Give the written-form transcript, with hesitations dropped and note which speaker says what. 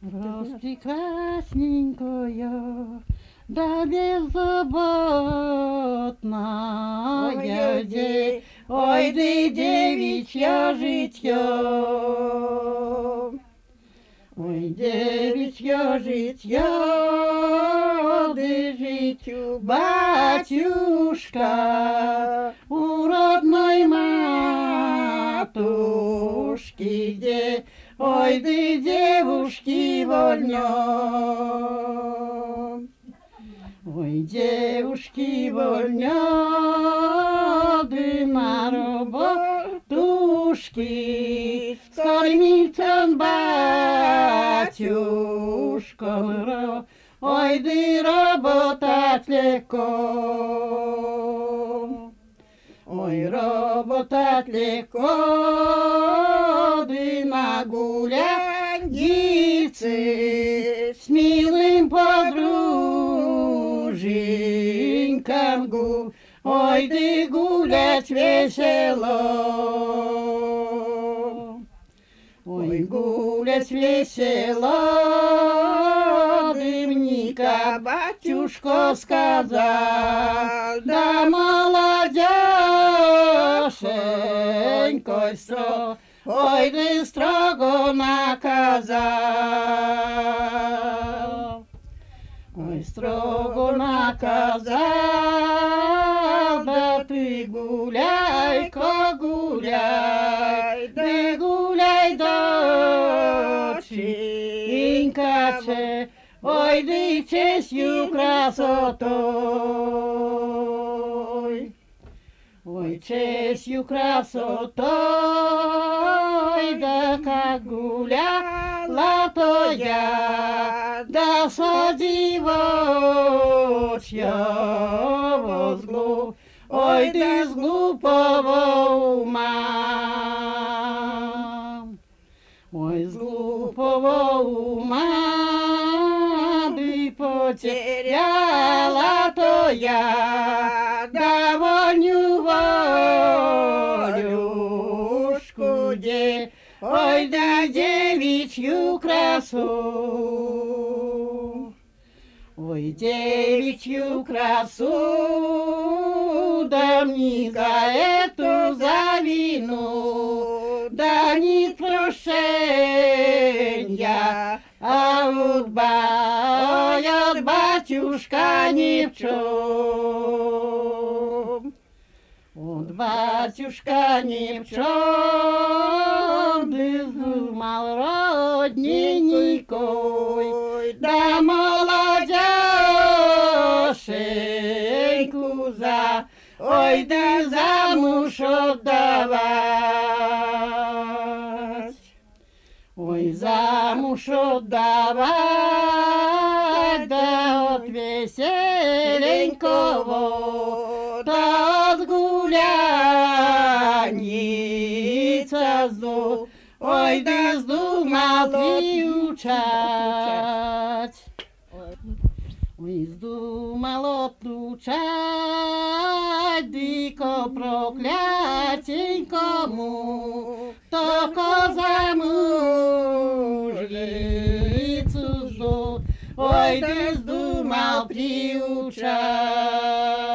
Speaker 1: Распрекрасненькая, да беззаботная ой, ты девичье житье. Ой, девичье житье, да житью, батюшка, у родной матушки, где, ой, ты девушки вольня. Ой, девушки вольня, да на работушки, с кормильцем батюшком, ой, да работать легко. Ой, работать легко, да на гуляньице с милым подруженьком, ой, да гулять весело. Ой, гулять весело, дымника батюшка сказал, да молодеженькой ой, ты строго наказал. Ой, строго наказал, да ты гуляй-ка гуляй, да гуляй, доченька, ой, да честью красотой. Ой, честью красотой, да как гуляла, то я, да садивочья возглу, ой, ты с глупого ума. Ой, с глупого ума ты потеряла, то я, да волюшку, ой, да девичью красу. Ой, девичью красу, да мне за эту за вину, да не прошенья, а от батюшка ни в чем. От батюшка ни в чем, ты вздумал родненькой, да молодеженьку ой, да замуж отдавать. Ой, замуж отдавать, да от веселенького, да от гуляница ой, да вздумал приучать. Ой, вздумал отлучать, дико проклятенькому, только замужницу ой, ты вздумал приучать.